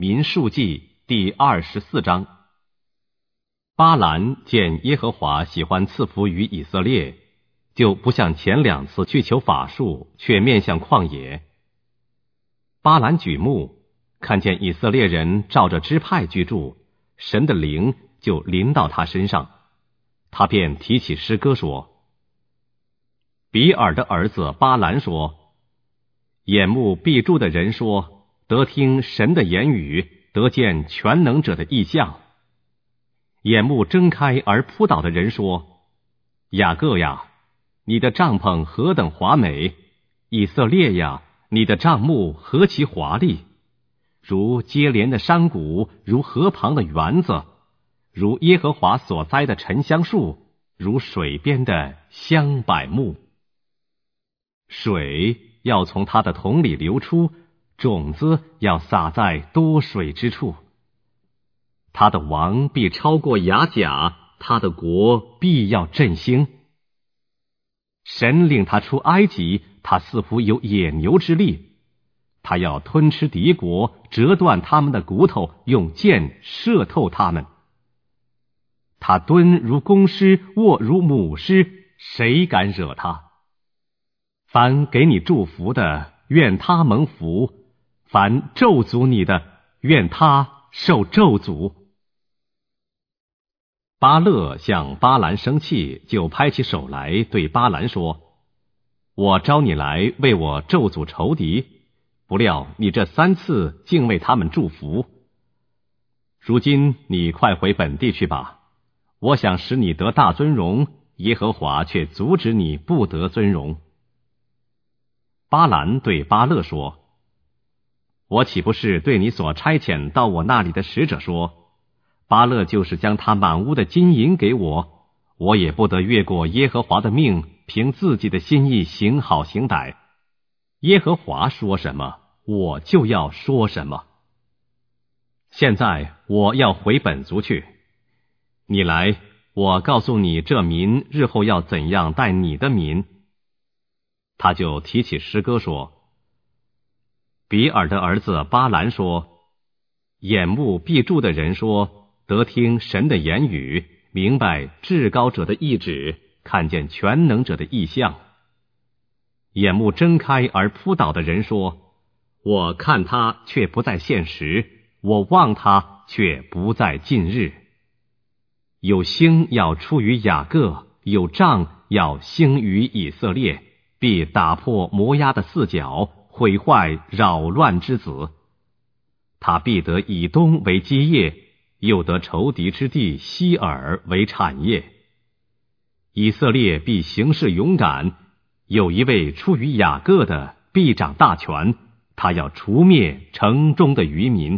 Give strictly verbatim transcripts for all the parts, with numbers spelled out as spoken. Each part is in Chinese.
民数记第二十四章。巴兰见耶和华喜欢赐福于以色列，就不像前两次去求法术，却面向旷野。巴兰举目，看见以色列人照着支派居住，神的灵就临到他身上，他便提起诗歌说：比尔的儿子巴兰说，眼目闭住的人说，得听神的言语，得见全能者的异象。眼目睁开而扑倒的人说，雅各呀，你的帐篷何等华美，以色列呀，你的帐幕何其华丽，如接连的山谷，如河旁的园子，如耶和华所栽的沉香树，如水边的香柏木。水要从他的桶里流出，种子要撒在多水之处。他的王必超过雅甲，他的国必要振兴。神领他出埃及，他似乎有野牛之力，他要吞吃敌国，折断他们的骨头，用箭射透他们。他蹲如公狮，卧如母狮，谁敢惹他？凡给你祝福的，愿他蒙福；凡咒诅你的，愿他受咒诅。巴勒向巴兰生气，就拍起手来对巴兰说，我招你来为我咒诅仇敌，不料你这三次竟为他们祝福。如今你快回本地去吧，我想使你得大尊荣，耶和华却阻止你不得尊荣。巴兰对巴勒说，我岂不是对你所差遣到我那里的使者说，巴勒就是将他满屋的金银给我，我也不得越过耶和华的命，凭自己的心意行好行歹。耶和华说什么，我就要说什么。现在我要回本族去，你来，我告诉你这民日后要怎样待你的民。他就提起诗歌说，比尔的儿子巴兰说，眼目闭住的人说，得听神的言语，明白至高者的意旨，看见全能者的异象。眼目睁开而扑倒的人说，我看他却不在现实，我望他却不在近日。有星要出于雅各，有杖要兴于以色列，必打破摩押的四角，毁坏扰乱之子。他必得以东为基业，又得仇敌之地希尔为产业。以色列必行事勇敢，有一位出于雅各的必掌大权，他要除灭城中的渔民。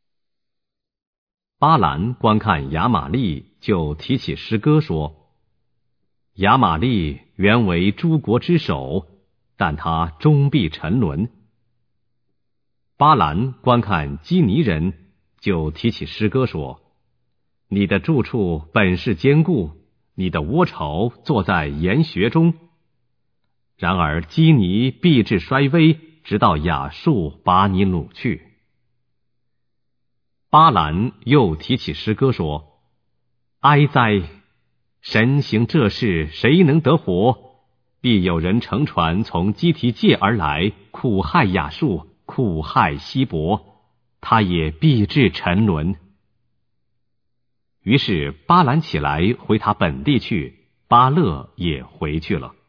巴兰观看亚玛利，就提起诗歌说，亚玛利原为诸国之首，但他终必沉沦。巴兰观看基尼人，就提起诗歌说，你的住处本是坚固，你的窝巢坐在岩穴中。然而基尼必至衰微，直到亚述把你掳去。巴兰又提起诗歌说，哀哉！神行这事，谁能得活？必有人乘船从基提界而来，苦害亚述，苦害希伯，他也必至沉沦。于是巴兰起来回他本地去，巴勒也回去了。